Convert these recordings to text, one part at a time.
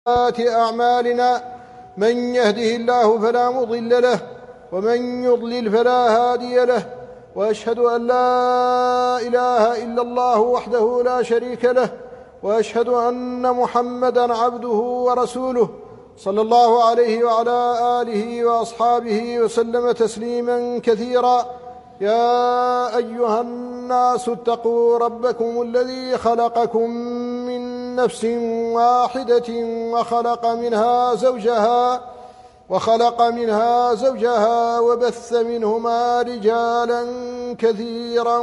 أعمالنا من يهده الله فلا مضل له ومن يضلل فلا هادي له، وأشهد أن لا إله إلا الله وحده لا شريك له، وأشهد أن محمدًا عبده ورسوله صلى الله عليه وعلى آله وأصحابه وسلم تسليمًا كثيرا. يا أيها الناس اتقوا ربكم الذي خلقكم من نفس واحدة وخلق منها زوجها وبث منهما رجالا كثيرا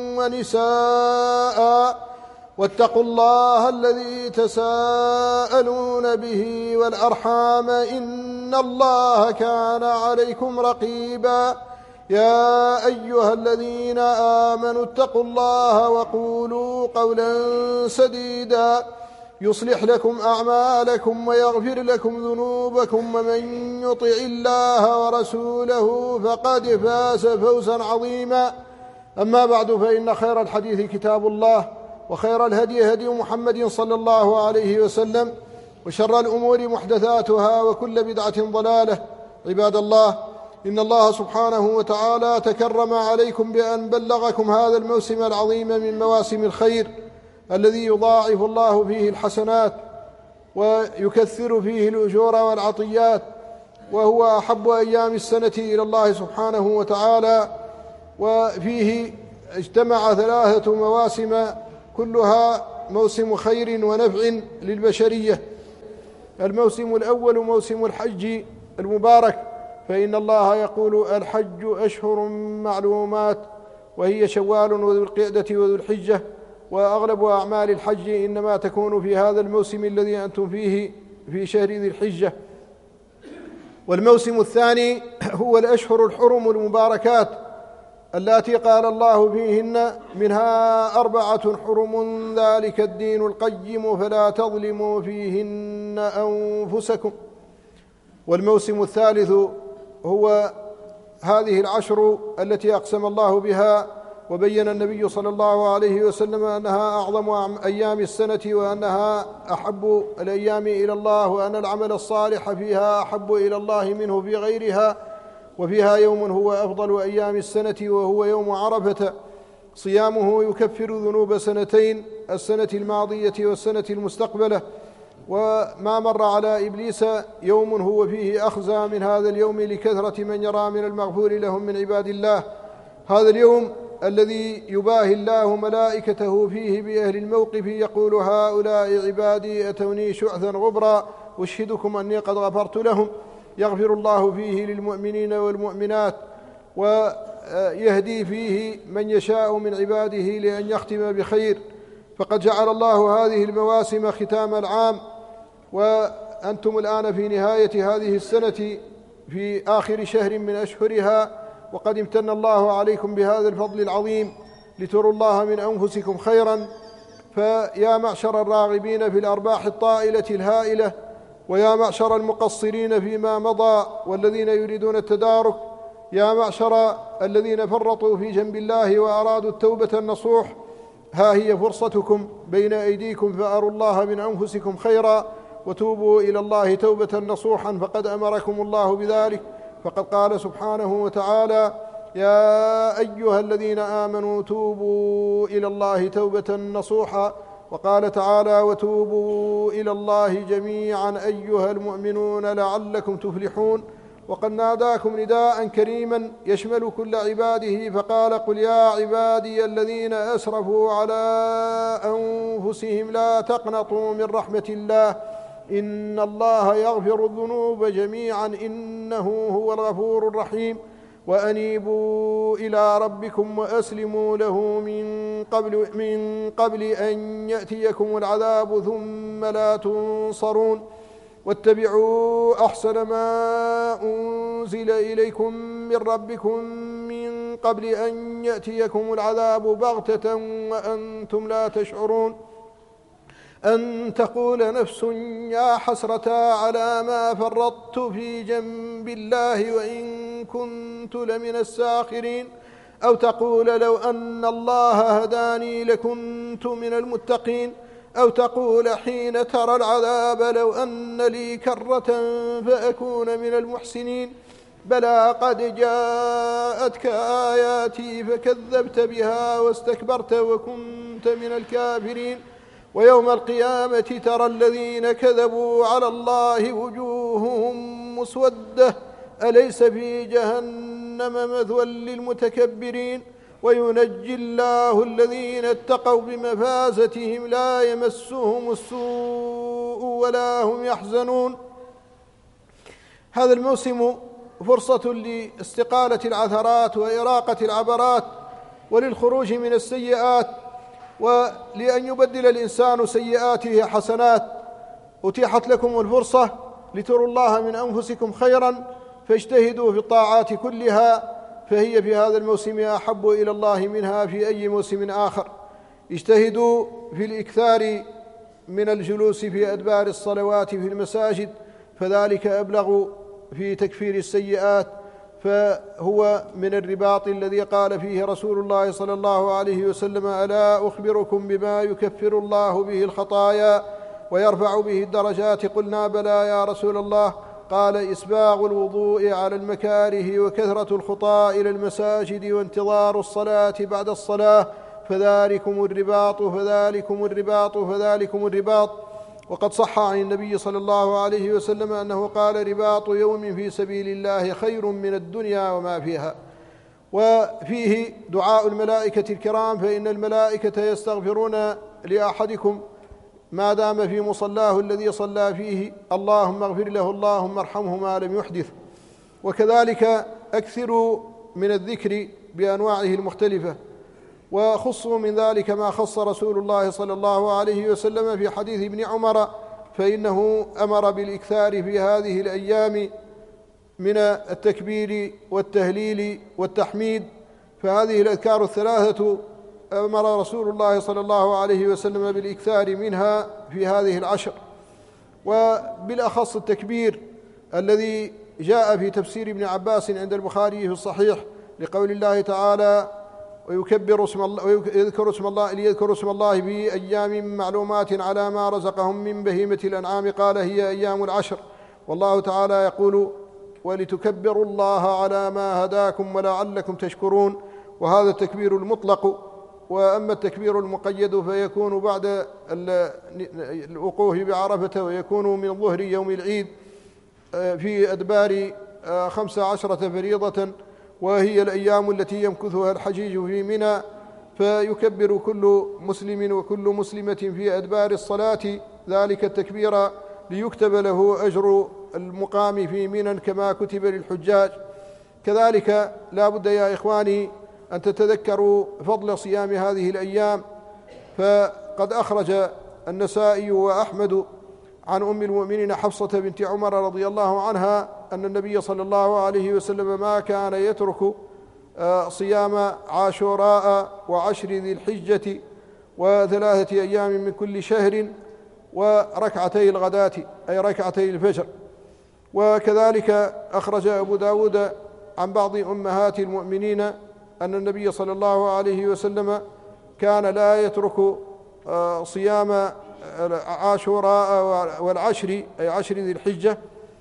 ونساء، واتقوا الله الذي تساءلون به والأرحام إن الله كان عليكم رقيبا. يا أيها الذين آمنوا اتقوا الله وقولوا قولا سديدا يصلح لكم أعمالكم ويغفر لكم ذنوبكم، ومن يطع الله ورسوله فقد فاز فوزا عظيما. أما بعد، فإن خير الحديث كتاب الله، وخير الهدي هدي محمد صلى الله عليه وسلم، وشر الأمور محدثاتها، وكل بدعة ضلالة. عباد الله، إن الله سبحانه وتعالى تكرم عليكم بأن بلغكم هذا الموسم العظيم من مواسم الخير الذي يضاعف الله فيه الحسنات ويكثر فيه الأجور والعطيات، وهو أحب أيام السنة إلى الله سبحانه وتعالى، وفيه اجتمع 3 مواسم كلها موسم خير ونفع للبشرية. الموسم الأول موسم الحج المبارك، فإن الله يقول: الحج أشهر معلومات، وهي شوال وذو القعدة وذو الحجة، وأغلب أعمال الحج إنما تكون في هذا الموسم الذي أنتم فيه في شهر ذي الحجة. والموسم الثاني هو الأشهر الحرم المباركات التي قال الله فيهن: منها 4 حرم ذلك الدين القيم فلا تظلموا فيهن أنفسكم. والموسم الثالث هو هذه العشر التي أقسم الله بها، وبين النبي صلى الله عليه وسلم أنها أعظم أيام السنة، وأنها أحب الأيام إلى الله، وأن العمل الصالح فيها أحب إلى الله منه في غيرها. وفيها يوم هو أفضل أيام السنة، وهو يوم عرفة، صيامه يكفر ذنوب سنتين، السنة الماضية والسنة المستقبلة. وما مر على إبليس يوم هو فيه أخزى من هذا اليوم لكثرة من يرى من المغفور لهم من عباد الله. هذا اليوم الذي يباهي الله ملائكته فيه بأهل الموقف، يقول: هؤلاء عبادي أتوني شعثا غبرا أشهدكم أني قد غفرت لهم. يغفر الله فيه للمؤمنين والمؤمنات، ويهدي فيه من يشاء من عباده لأن يختم بخير. فقد جعل الله هذه المواسم ختام العام، وأنتم الآن في نهاية هذه السنة في آخر شهر من أشهرها، وقد امتن الله عليكم بهذا الفضل العظيم لتروا الله من أنفسكم خيرا. فيا معشر الراغبين في الأرباح الطائلة الهائلة، ويا معشر المقصرين فيما مضى والذين يريدون التدارك، يا معشر الذين فرطوا في جنب الله وأرادوا التوبة النصوح، ها هي فرصتكم بين أيديكم، فأروا الله من أنفسكم خيرا وتوبوا إلى الله توبة نصوحا، فقد أمركم الله بذلك. فقد قال سبحانه وتعالى: يا أيها الذين آمنوا توبوا إلى الله توبة نصوحا. وقال تعالى: وتوبوا إلى الله جميعا أيها المؤمنون لعلكم تفلحون. وقد ناداكم نداء كريما يشمل كل عباده، فقال: قل يا عبادي الذين أسرفوا على أنفسهم لا تقنطوا من رحمة الله إن الله يغفر الذنوب جميعا إنه هو الغفور الرحيم. وأنيبوا إلى ربكم وأسلموا له من قبل أن يأتيكم العذاب ثم لا تنصرون. واتبعوا أحسن ما أنزل إليكم من ربكم من قبل أن يأتيكم العذاب بغتة وأنتم لا تشعرون. أن تقول نفس يا حسرة على ما فرطت في جنب الله وإن كنت لمن الساخرين، أو تقول لو أن الله هداني لكنت من المتقين، أو تقول حين ترى العذاب لو أن لي كرة فأكون من المحسنين بلى قد جاءتك آياتي فكذبت بها واستكبرت وكنت من الكافرين ويوم القيامة ترى الذين كذبوا على الله وجوههم مسودة أليس في جهنم مثوى للمتكبرين وينجي الله الذين اتقوا بمفازتهم لا يمسهم السوء ولا هم يحزنون. هذا الموسم فرصة لاستقالة العثرات وإراقة العبرات وللخروج من السيئات ولأن يبدل الإنسان سيئاته حسنات. أتيحت لكم الفرصة لتروا الله من أنفسكم خيرا فاجتهدوا في الطاعات كلها فهي في هذا الموسم أحب إلى الله منها في أي موسم آخر. اجتهدوا في الإكثار من الجلوس في أدبار الصلوات في المساجد فذلك أبلغ في تكفير السيئات فهو من الرباط الذي قال فيه رسول الله صلى الله عليه وسلم ألا أخبركم بما يكفر الله به الخطايا ويرفع به الدرجات قلنا بلى يا رسول الله قال إسباغ الوضوء على المكاره وكثرة الخطى إلى المساجد وانتظار الصلاة بعد الصلاة فذلكم الرباط فذلكم الرباط فذلكم الرباط. وقد صح عن النبي صلى الله عليه وسلم أنه قال رباط يوم في سبيل الله خير من الدنيا وما فيها. وفيه دعاء الملائكة الكرام فإن الملائكة يستغفرون لأحدكم ما دام في مصلاه الذي صلى فيه اللهم اغفر له اللهم ارحمه ما لم يحدث. وكذلك أكثروا من الذكر بأنواعه المختلفة وخصوا من ذلك ما خص رسول الله صلى الله عليه وسلم في حديث ابن عمر فإنه أمر بالإكثار في هذه الأيام من التكبير والتهليل والتحميد فهذه الأذكار الثلاثة أمر رسول الله صلى الله عليه وسلم بالإكثار منها في هذه العشر. وبالأخص التكبير الذي جاء في تفسير ابن عباس عند البخاري في الصحيح لقول الله تعالى ويذكر اسم الله في أيام معلومات على ما رزقهم من بهيمة الأنعام قال هي أيام العشر والله تعالى يقول ولتكبروا الله على ما هداكم ولعلكم تشكرون. وهذا التكبير المطلق. وأما التكبير المقيد فيكون بعد الوقوف بعرفة ويكون من ظهر يوم العيد في أدبار 15 فريضة وهي الأيام التي يمكثها الحجيج في منى فيكبر كل مسلم وكل مسلمة في أدبار الصلاة ذلك التكبير ليكتب له أجر المقام في منى كما كتب للحجاج. كذلك لا بد يا إخواني أن تتذكروا فضل صيام هذه الأيام فقد أخرج النسائي وأحمد عن أم المؤمنين حفصة بنت عمر رضي الله عنها أن النبي صلى الله عليه وسلم ما كان يترك صيام عاشوراء وعشر ذي الحجة و3 أيام من كل شهر وركعتي الغداة أي ركعتي الفجر. وكذلك أخرج أبو داود عن بعض أمهات المؤمنين أن النبي صلى الله عليه وسلم كان لا يترك صيام عاشوراء والعشر أي 10 ذي الحجة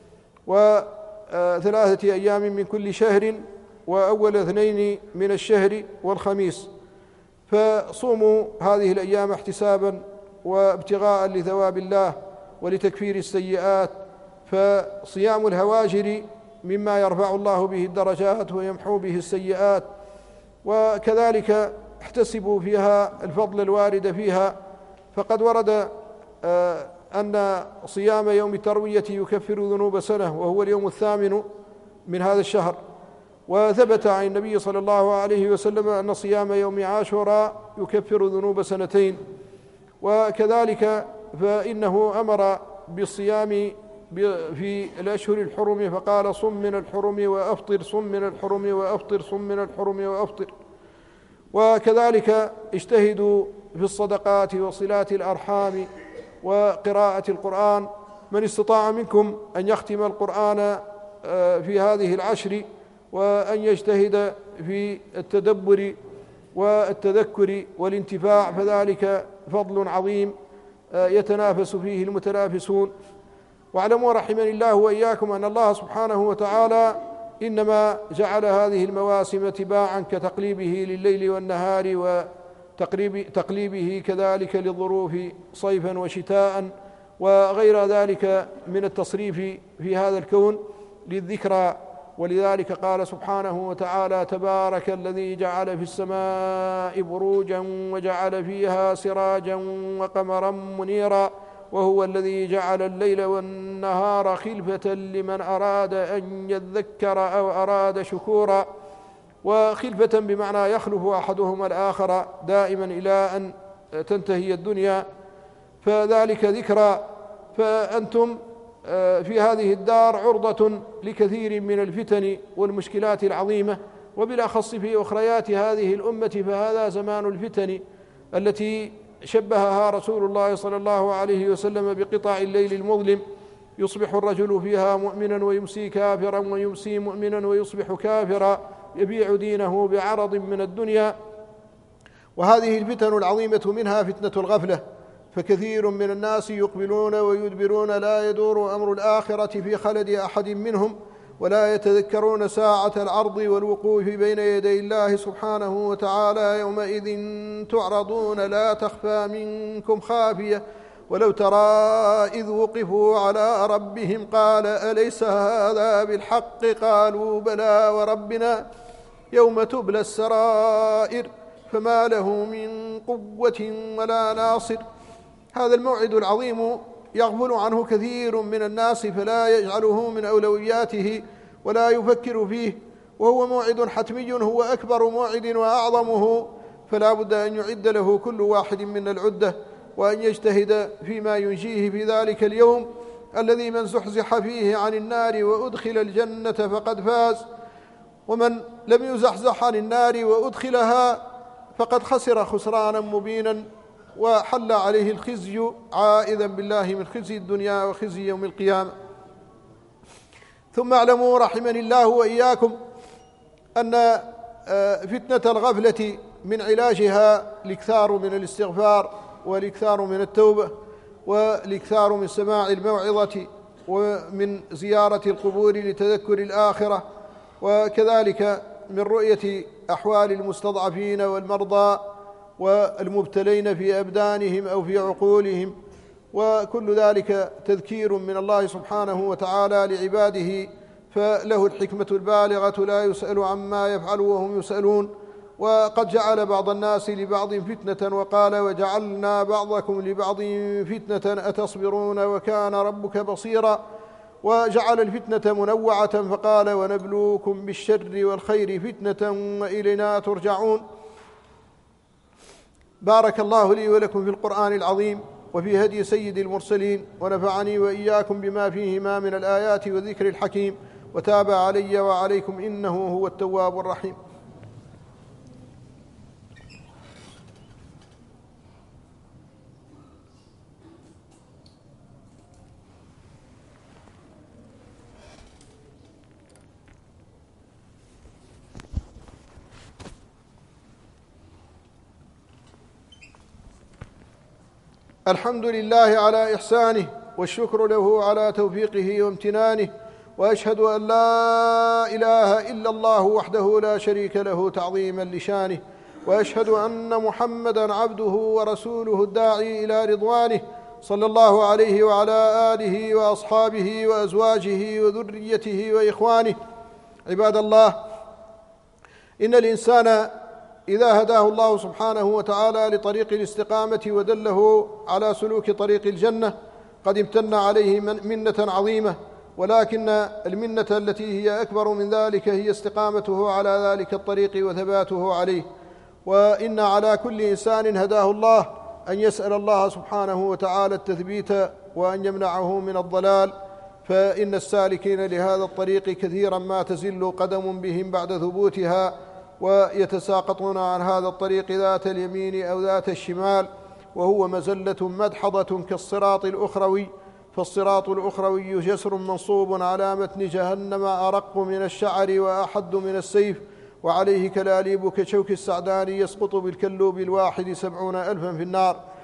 و3 أيام من كل شهر وأول 2 من الشهر والخميس. فصوموا هذه الأيام احتسابا وابتغاء لثواب الله ولتكفير السيئات فصيام الهواجر مما يرفع الله به الدرجات ويمحو به السيئات. وكذلك احتسبوا فيها الفضل الوارد فيها فقد ورد أن صيام يوم التروية يكفر ذنوب سنة وهو اليوم 8 من هذا الشهر. وثبت عن النبي صلى الله عليه وسلم أن صيام يوم عاشوراء يكفر ذنوب 2 سنين. وكذلك فإنه أمر بالصيام في الأشهر الحرم فقال صم من الحرم وأفطر صم من الحرم وأفطر صم من الحرم وأفطر. وكذلك اجتهدوا في الصدقات وصلات الأرحام وقراءة القرآن. من استطاع منكم أن يختم القرآن في هذه العشر وأن يجتهد في التدبر والتذكر والانتفاع فذلك فضل عظيم يتنافس فيه المتنافسون. واعلموا رحمني الله وإياكم أن الله سبحانه وتعالى إنما جعل هذه المواسم تباعا كتقليبه لليل والنهار وتقليبه كذلك للظروف صيفا وشتاء وغير ذلك من التصريف في هذا الكون للذكرى. ولذلك قال سبحانه وتعالى: تبارك الذي جعل في السماء بروجا وجعل فيها سراجا وقمرا منيرا وهو الذي جعل الليل والنهار خلفة لمن أراد أن يذكر أو أراد شكورا. وخلفة بمعنى يخلف أحدهما الآخر دائما إلى أن تنتهي الدنيا، فذلك ذكرى. فأنتم في هذه الدار عرضة لكثير من الفتن والمشكلات العظيمة، وبالأخص في أخريات هذه الأمة، فهذا زمان الفتن التي شبهها رسول الله صلى الله عليه وسلم بقطع الليل المظلم، يصبح الرجل فيها مؤمنا ويمسي كافرا ويمسي مؤمنا ويصبح كافرا، يبيع دينه بعرض من الدنيا. وهذه الفتن العظيمة منها فتنة الغفلة، فكثير من الناس يقبلون ويدبرون لا يدور أمر الآخرة في خلد أحد منهم، ولا يتذكرون ساعة العرض والوقوف بين يدي الله سبحانه وتعالى. يومئذ تعرضون لا تخفى منكم خافية ولو ترى إذ وقفوا على ربهم قال أليس هذا بالحق قالوا بلى وربنا يوم تبلى السرائر فما له من قوة ولا ناصر. هذا الموعد العظيم يغفل عنه كثير من الناس، فلا يجعله من أولوياته ولا يفكر فيه، وهو موعد حتمي، هو أكبر موعد وأعظمه، فلا بد أن يعد له كل واحد من العدة، وأن يجتهد فيما ينجيه في ذلك اليوم الذي من زحزح فيه عن النار وأدخل الجنة فقد فاز، ومن لم يزحزح عن النار وأدخلها فقد خسر خسرانا مبينا، وحل عليه الخزي عائذا بالله من خزي الدنيا وخزي يوم القيامة. ثم اعلموا رحمني الله وإياكم أن فتنة الغفلة من علاجها الإكثار من الاستغفار والإكثار من التوبة والإكثار من سماع الموعظة ومن زيارة القبور لتذكر الآخرة، وكذلك من رؤية أحوال المستضعفين والمرضى والمبتلين في أبدانهم أو في عقولهم، وكل ذلك تذكير من الله سبحانه وتعالى لعباده، فله الحكمة البالغة لا يسأل عما يفعل وهم يسألون. وقد جعل بعض الناس لبعض فتنة وقال وجعلنا بعضكم لبعض فتنة أتصبرون وكان ربك بصيرا، وجعل الفتنة منوعة فقال ونبلوكم بالشر والخير فتنة وإلينا ترجعون. بارك الله لي ولكم في القرآن العظيم وفي هدي سيد المرسلين، ونفعني وإياكم بما فيهما من الآيات والذكر الحكيم، وتاب علي وعليكم إنه هو التواب الرحيم. الحمد لله على إحسانه، والشكر له على توفيقه وامتنانه، وأشهد أن لا إله إلا الله وحده لا شريك له تعظيما لشانه، وأشهد أن محمدا عبده ورسوله الداعي إلى رضوانه، صلى الله عليه وعلى آله وأصحابه وأزواجه وذريته وإخوانه. عباد الله، إن الإنسان إذا هداه الله سبحانه وتعالى لطريق الاستقامة ودله على سلوك طريق الجنة قد امتن عليه منة عظيمة، ولكن المنة التي هي أكبر من ذلك هي استقامته على ذلك الطريق وثباته عليه. وإن على كل إنسان هداه الله أن يسأل الله سبحانه وتعالى التثبيت وأن يمنعه من الضلال، فإن السالكين لهذا الطريق كثيرا ما تزل قدم بهم بعد ثبوتها، ويتساقطون عن هذا الطريق ذات اليمين أو ذات الشمال، وهو مزلة مدحضة كالصراط الأخروي، فالصراط الأخروي جسر منصوب على متن جهنم أرق من الشعر وأحد من السيف، وعليه كلاليب كشوك السعدان يسقط بالكلوب الواحد 70,000 في النار.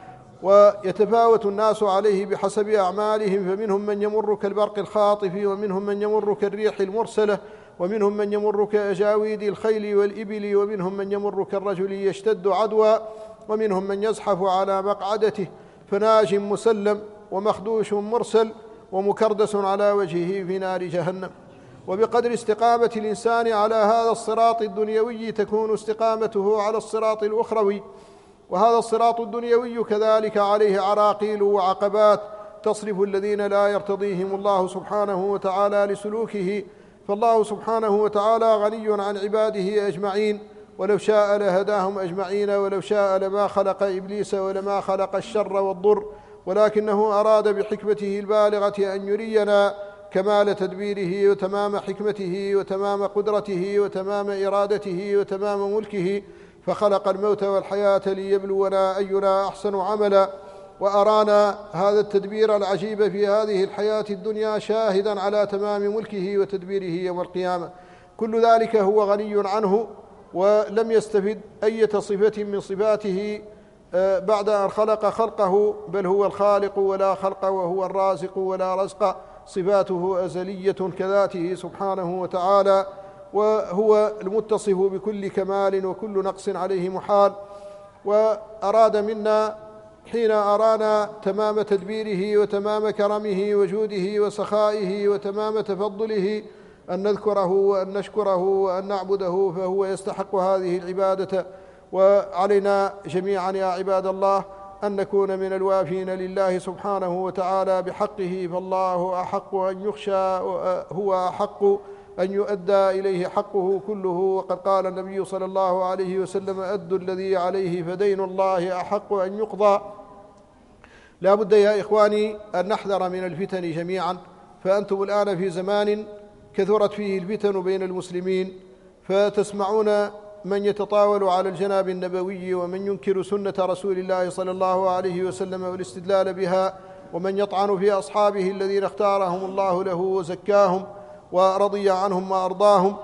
ويتفاوت الناس عليه بحسب أعمالهم، فمنهم من يمر كالبرق الخاطف، ومنهم من يمر كالريح المرسلة، ومنهم من يمر كأجاويد الخيل والإبل، ومنهم من يمر كالرجل يشتد عدوى، ومنهم من يزحف على مقعدته فناج مسلم، ومخدوش مرسل، ومكردس على وجهه في نار جهنم. وبقدر استقامة الإنسان على هذا الصراط الدنيوي تكون استقامته على الصراط الأخروي، وهذا الصراط الدنيوي كذلك عليه عراقيل وعقبات تصرف الذين لا يرتضيهم الله سبحانه وتعالى لسلوكه، فالله سبحانه وتعالى غني عن عباده أجمعين، ولو شاء لهداهم أجمعين، ولو شاء لما خلق إبليس ولما خلق الشر والضر، ولكنه أراد بحكمته البالغة أن يرينا كمال تدبيره وتمام حكمته وتمام قدرته وتمام إرادته وتمام ملكه، فخلق الموت والحياة ليبلونا أينا أحسن عملا، وأرانا هذا التدبير العجيب في هذه الحياة الدنيا شاهدا على تمام ملكه وتدبيره يوم القيامة. كل ذلك هو غني عنه، ولم يستفد أي صفة من صفاته بعد أن خلق خلقه، بل هو الخالق ولا خلق، وهو الرازق ولا رزق، صفاته أزلية كذاته سبحانه وتعالى، وهو المتصف بكل كمال، وكل نقص عليه محال. وأراد منا حين أرانا تمام تدبيره وتمام كرمه وجوده وسخائه وتمام تفضله أن نذكره وأن نشكره وأن نعبده، فهو يستحق هذه العبادة. وعلينا جميعا يا عباد الله أن نكون من الوافين لله سبحانه وتعالى بحقه، فالله أحق أن يخشى، هو أحق أن يؤدى إليه حقه كله. وقد قال النبي صلى الله عليه وسلم: أدوا الذي عليه فدين الله أحق أن يقضى. لا بد يا إخواني أن نحذر من الفتن جميعا، فأنتم الآن في زمان كثرت فيه الفتن بين المسلمين، فتسمعون من يتطاول على الجناب النبوي، ومن ينكر سنة رسول الله صلى الله عليه وسلم والاستدلال بها، ومن يطعن في أصحابه الذين اختارهم الله له وزكاهم ورضي عنهم وأرضاهم،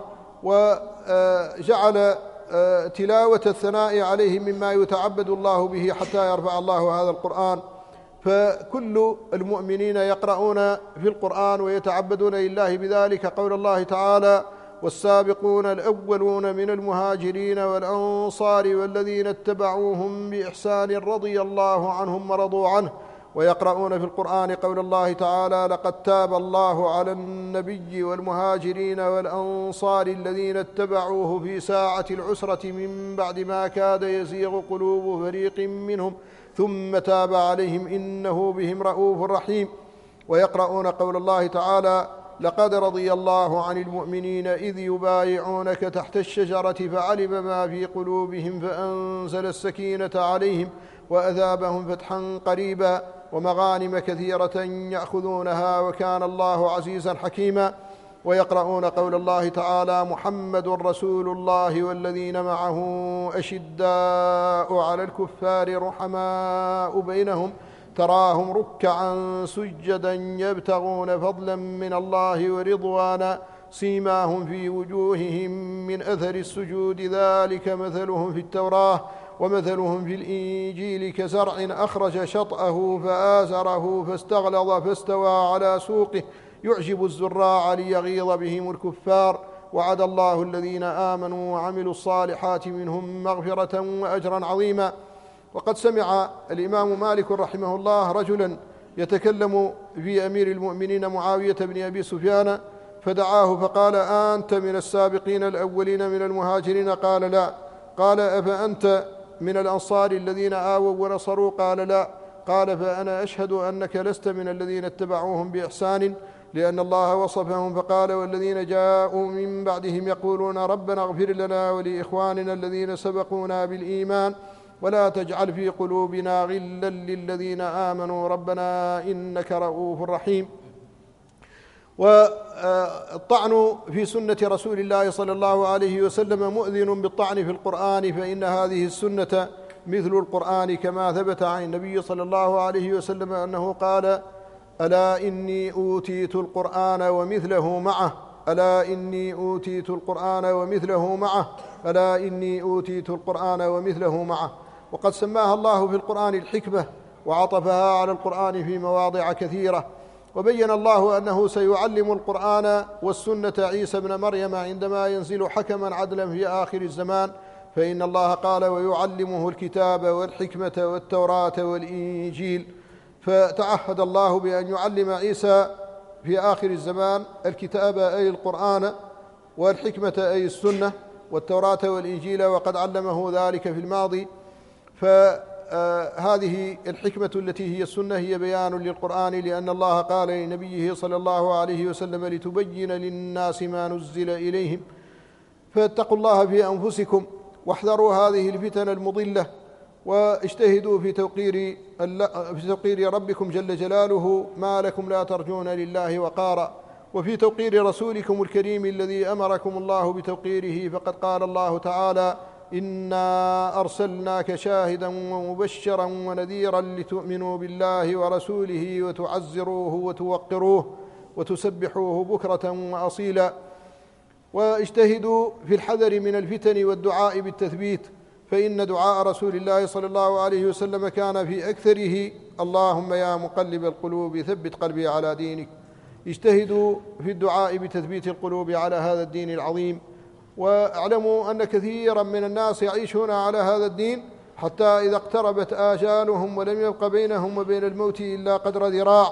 وجعل تلاوة الثناء عليهم مما يتعبد الله به حتى يرفع الله هذا القرآن. فكل المؤمنين يقرؤون في القرآن ويتعبدون لله بذلك. قول الله تعالى: والسابقون الأولون من المهاجرين والأنصار والذين اتبعوهم بإحسان رضي الله عنهم ورضوا عنه. ويقرؤون في القرآن قول الله تعالى: لقد تاب الله على النبي والمهاجرين والأنصار الذين اتبعوه في ساعة العسرة من بعد ما كاد يزيغ قلوب فريق منهم ثم تاب عليهم إنه بهم رؤوف رحيم. ويقرؤون قول الله تعالى: لقد رضي الله عن المؤمنين إذ يبايعونك تحت الشجرة فعلم ما في قلوبهم فأنزل السكينة عليهم وأثابهم فتحا قريبا ومغانم كثيرة يأخذونها وكان الله عزيزا حكيما. ويقرؤون قول الله تعالى: محمد رسول الله والذين معه أشداء على الكفار رحماء بينهم تراهم ركعا سجدا يبتغون فضلا من الله ورضوانا سيماهم في وجوههم من أثر السجود ذلك مثلهم في التوراة ومثلهم في الإنجيل كزرع أخرج شطأه فآزره فاستغلظ فاستوى على سوقه يعجب الزراع ليغيظ بهم الكفار. وعد الله الذين آمنوا وعملوا الصالحات منهم مغفرة وأجرا عظيما. وقد سمع الإمام مالك رحمه الله رجلا يتكلم في أمير المؤمنين معاوية بن أبي سفيان، فدعاه فقال: أنت من السابقين الأولين من المهاجرين؟ قال: لا. قال: أفأنت من الأنصار الذين آووا ونصروا؟ قال: لا. قال: فأنا أشهد أنك لست من الذين اتبعوهم بإحسان، لأن الله وصفهم فقال: والذين جاءوا من بعدهم يقولون ربنا اغفر لنا ولإخواننا الذين سبقونا بالإيمان ولا تجعل في قلوبنا غلا للذين آمنوا ربنا إنك رؤوف رحيم. والطعن في سنة رسول الله صلى الله عليه وسلم مؤذن بالطعن في القرآن، فإن هذه السنة مثل القرآن، كما ثبت عن النبي صلى الله عليه وسلم أنه قال: ألا إني أوتيت القرآن ومثله معه، ألا إني أوتيت القرآن ومثله معه، ألا إني أوتيت القرآن ومثله معه. وقد سماها الله في القرآن الحكمة، وعطفها على القرآن في مواضع كثيرة. وبين الله أنه سيعلم القرآن والسنة عيسى ابن مريم عندما ينزل حكما عدلا في آخر الزمان، فإن الله قال ويعلمه الكتاب والحكمة والتوراة والإنجيل. فتعهد الله بأن يعلم عيسى في آخر الزمان الكتاب أي القرآن، والحكمة أي السنة، والتوراة والإنجيل، وقد علمه ذلك في الماضي. فهذه الحكمة التي هي السنة هي بيان للقرآن، لأن الله قال لنبيه صلى الله عليه وسلم لتبين للناس ما نزل إليهم. فاتقوا الله في أنفسكم واحذروا هذه الفتن المضلة، واجتهدوا في توقير ربكم جل جلاله ما لكم لا ترجون لله وقارا، وفي توقير رسولكم الكريم الذي أمركم الله بتوقيره. فقد قال الله تعالى إنا أرسلناك شاهدا ومبشرا ونذيرا لتؤمنوا بالله ورسوله وتعزروه وتوقروه وتسبحوه بكرة وأصيلا. واجتهدوا في الحذر من الفتن والدعاء بالتثبيت، فإن دعاء رسول الله صلى الله عليه وسلم كان في أكثره اللهم يا مقلب القلوب ثبت قلبي على دينك. اجتهدوا في الدعاء بتثبيت القلوب على هذا الدين العظيم، واعلموا أن كثيرا من الناس يعيشون على هذا الدين حتى إذا اقتربت آجالهم ولم يبق بينهم وبين الموت إلا قدر ذراع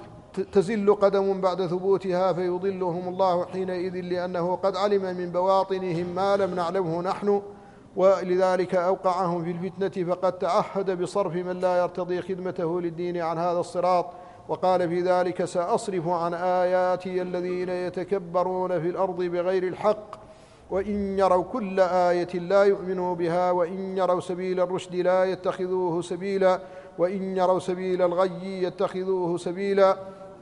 تزل قدم بعد ثبوتها، فيضلهم الله حينئذ، لأنه قد علم من بواطنهم ما لم نعلمه نحن، ولذلك أوقعهم في الفتنة. فقد تعهد بصرف من لا يرتضي خدمته للدين عن هذا الصراط، وقال في ذلك سأصرف عن آياتي الذين يتكبرون في الأرض بغير الحق وإن يروا كل آية لا يؤمنوا بها وإن يروا سبيل الرشد لا يتخذوه سبيلا وإن يروا سبيل الغي يتخذوه سبيلا.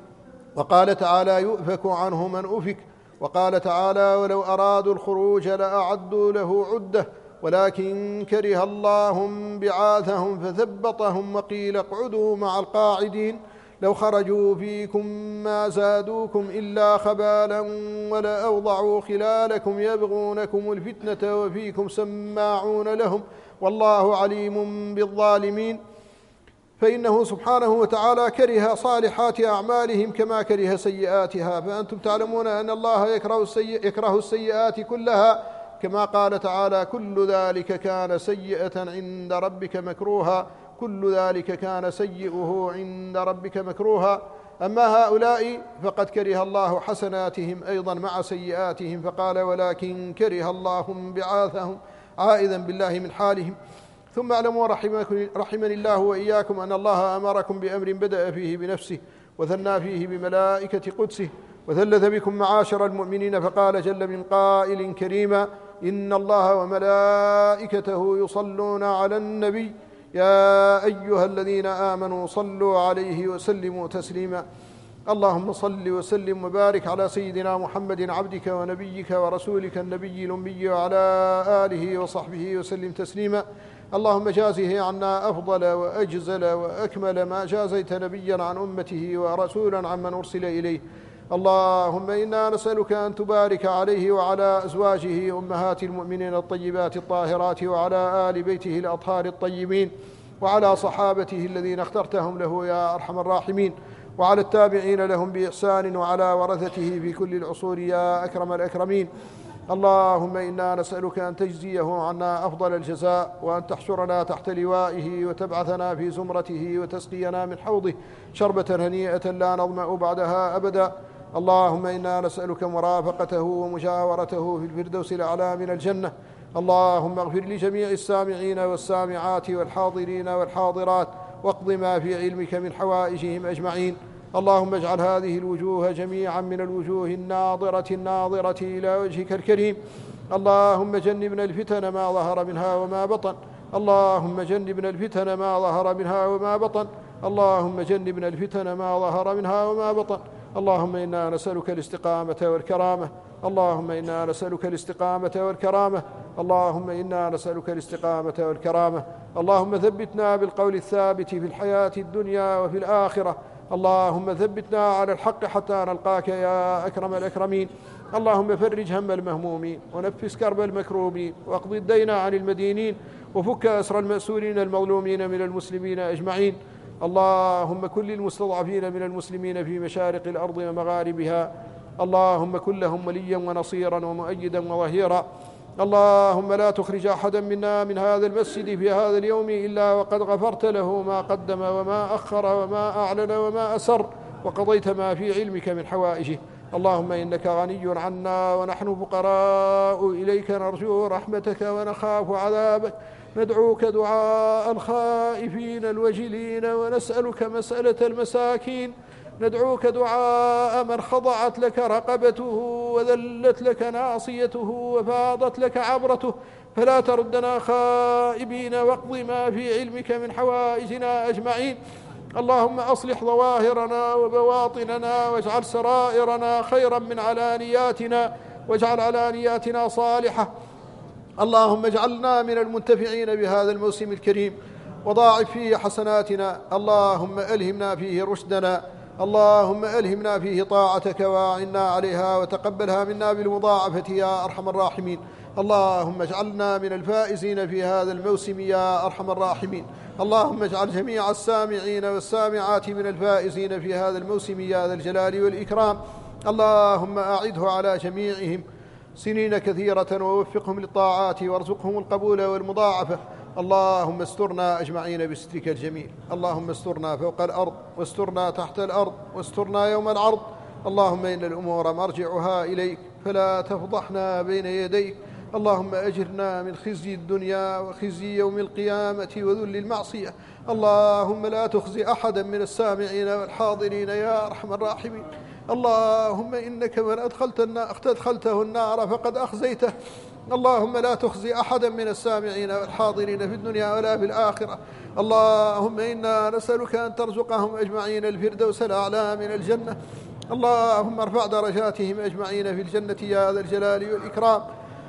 وقال تعالى يؤفك عنه من أفك. وقال تعالى ولو أرادوا الخروج لأعدوا له عدة ولكن كره الله بعاثهم فثبطهم وقيل اقعدوا مع القاعدين لو خرجوا فيكم ما زادوكم إلا خبالا ولأوضعوا خلالكم يبغونكم الفتنة وفيكم سماعون لهم والله عليم بالظالمين. فإنه سبحانه وتعالى كره صالحات أعمالهم كما كره سيئاتها، فأنتم تعلمون أن الله يكره السيئات كلها، كما قال تعالى كل ذلك كان سيئة عند ربك مكروها، كل ذلك كان سيئه عند ربك مكروها. أما هؤلاء فقد كره الله حسناتهم أيضا مع سيئاتهم، فقال ولكن كره الله بعاثهم، عائذا بالله من حالهم. ثم اعلموا رحمني الله وإياكم أن الله أمركم بأمر بدأ فيه بنفسه وثنى فيه بملائكة قدسه وثلث بكم معاشر المؤمنين، فقال جل من قائل كريما إن الله وملائكته يصلون على النبي يا أيها الذين آمنوا صلوا عليه وسلموا تسليما. اللهم صل وسلم وبارك على سيدنا محمد عبدك ونبيك ورسولك النبي الأمي وعلى آله وصحبه وسلم تسليما. اللهم جازه عنا أفضل وأجزل وأكمل ما جازيت نبيا عن أمته ورسولا عمن أرسل إليه. اللهم إنا نسألك أن تبارك عليه وعلى أزواجه أمهات المؤمنين الطيبات الطاهرات وعلى آل بيته الأطهار الطيبين وعلى صحابته الذين اخترتهم له يا أرحم الراحمين وعلى التابعين لهم بإحسان وعلى ورثته في كل العصور يا أكرم الأكرمين. اللهم إنا نسألك أن تجزيه عنا أفضل الجزاء وأن تحشرنا تحت لوائه وتبعثنا في زمرته وتسقينا من حوضه شربة هنيئة لا نظمأ بعدها أبدا. اللهم إنا نسألك مرافقته ومجاورته في الفردوس الأعلى من الجنة. اللهم اغفر لجميع السامعين والسامعات والحاضرين والحاضرات واقض ما في علمك من حوائجهم أجمعين. اللهم اجعل هذه الوجوه جميعا من الوجوه الناظرة إلى وجهك الكريم. اللهم جنبنا الفتن ما ظهر منها وما بطن. اللهم جنبنا الفتن ما ظهر منها وما بطن. اللهم جنبنا الفتن ما ظهر منها وما بطن. اللهم إنا نسألك الاستقامة والكرامة. اللهم إنا نسألك الاستقامة والكرامة. اللهم إنا نسألك الاستقامة والكرامة. اللهم ثبتنا بالقول الثابت في الحياة الدنيا وفي الآخرة. اللهم ثبتنا على الحق حتى نلقاك يا أكرم الأكرمين. اللهم فرج هم المهمومين ونفس كرب المكروبين واقض الدين عن المدينين وفك أسر المأسورين المظلومين من المسلمين أجمعين. اللهم كن للمستضعفين من المسلمين في مشارق الأرض ومغاربها، اللهم كن لهم وليا ونصيرا ومؤيدا وظهيرا. اللهم لا تخرج أحدا منا من هذا المسجد في هذا اليوم إلا وقد غفرت له ما قدم وما أخر وما أعلن وما أسر، وقضيت ما في علمك من حوائجه. اللهم إنك غني عنا ونحن فقراء إليك، نرجو رحمتك ونخاف عذابك، ندعوك دعاء الخائفين الوجلين، ونسألك مسألة المساكين، ندعوك دعاء من خضعت لك رقبته وذلت لك ناصيته وفاضت لك عبرته، فلا تردنا خائبين، واقض ما في علمك من حوائجنا أجمعين. اللهم أصلح ظواهرنا وبواطننا، واجعل سرائرنا خيرا من علانياتنا، واجعل علانياتنا صالحة. اللهم اجعلنا من المنتفعين بهذا الموسم الكريم، وضاعف فيه حسناتنا. اللهم ألهمنا فيه رشدنا، اللهم ألهمنا فيه طاعتك وأعنا عليها، وتقبلها منا بالمضاعفة يا أرحم الراحمين. اللهم اجعلنا من الفائزين في هذا الموسم يا أرحم الراحمين. اللهم اجعل جميع السامعين والسامعات من الفائزين في هذا الموسم يا ذا الجلال والإكرام. اللهم أعده على جميعهم سنين كثيرة، ووفقهم للطاعات، وارزقهم القبول والمضاعفة. اللهم استرنا أجمعين بسترك الجميل. اللهم استرنا فوق الأرض، واسترنا تحت الأرض، واسترنا يوم العرض. اللهم إن الأمور مرجعها إليك، فلا تفضحنا بين يديك. اللهم أجرنا من خزي الدنيا وخزي يوم القيامة وذل المعصية. اللهم لا تخزي أحدا من السامعين والحاضرين يا أرحم الراحمين. اللهم إنك من أدخلته النار فقد أخزيته. اللهم لا تخزي أحدا من السامعين والحاضرين في الدنيا ولا في الآخرة. اللهم إنا نسألك أن ترزقهم أجمعين الفردوس الأعلى من الجنة. اللهم ارفع درجاتهم أجمعين في الجنة يا ذا الجلال والإكرام.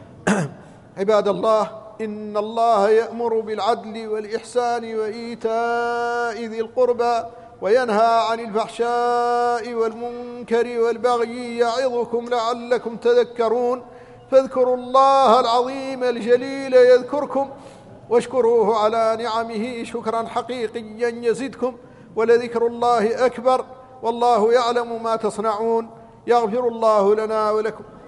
عباد الله، إن الله يأمر بالعدل والإحسان وإيتاء ذي القربى، وينهى عن الفحشاء والمنكر والبغي، يعظكم لعلكم تذكرون. فاذكروا الله العظيم الجليل يذكركم، واشكروه على نعمه شكرا حقيقيا يزدكم، ولذكر الله أكبر، والله يعلم ما تصنعون. يغفر الله لنا ولكم.